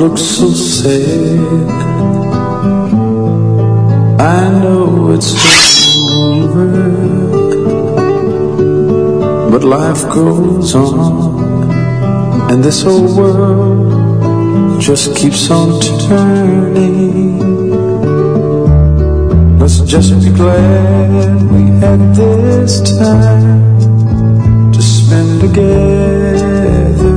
looks so sad. I know it's over, but life goes on, and this whole world just keeps on turning. Let's just be glad we had this time to spend together.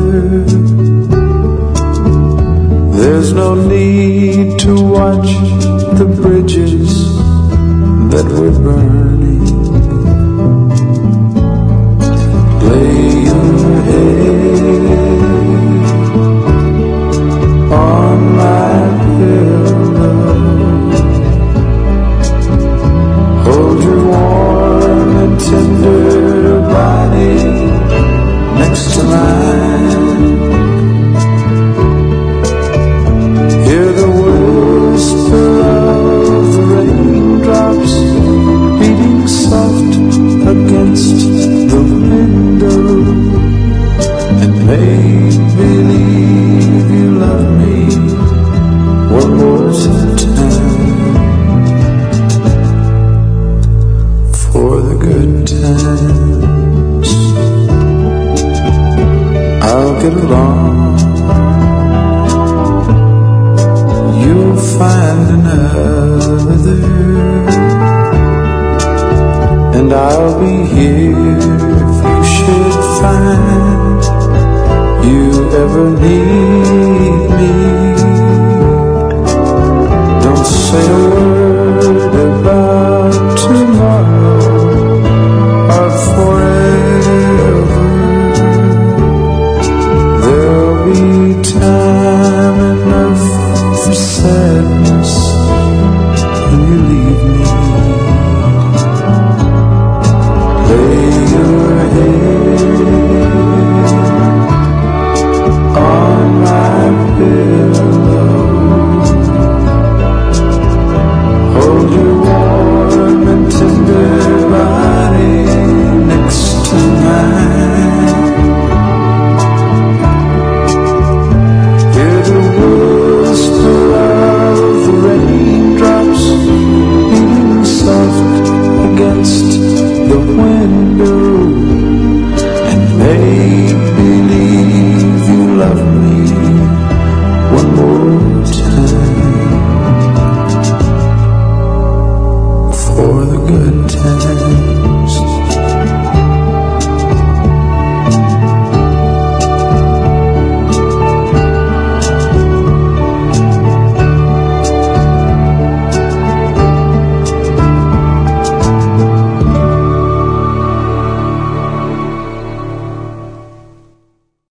There's no need to watch the bridges that we're burning. Lay your head on my pillow, hold your warm and tender body next to mine. Hear the whisper of the raindrops beating soft against the window, and make believe you love me one more time for the good times. I'll get along, you'll find another, and I'll be here if you should find you ever need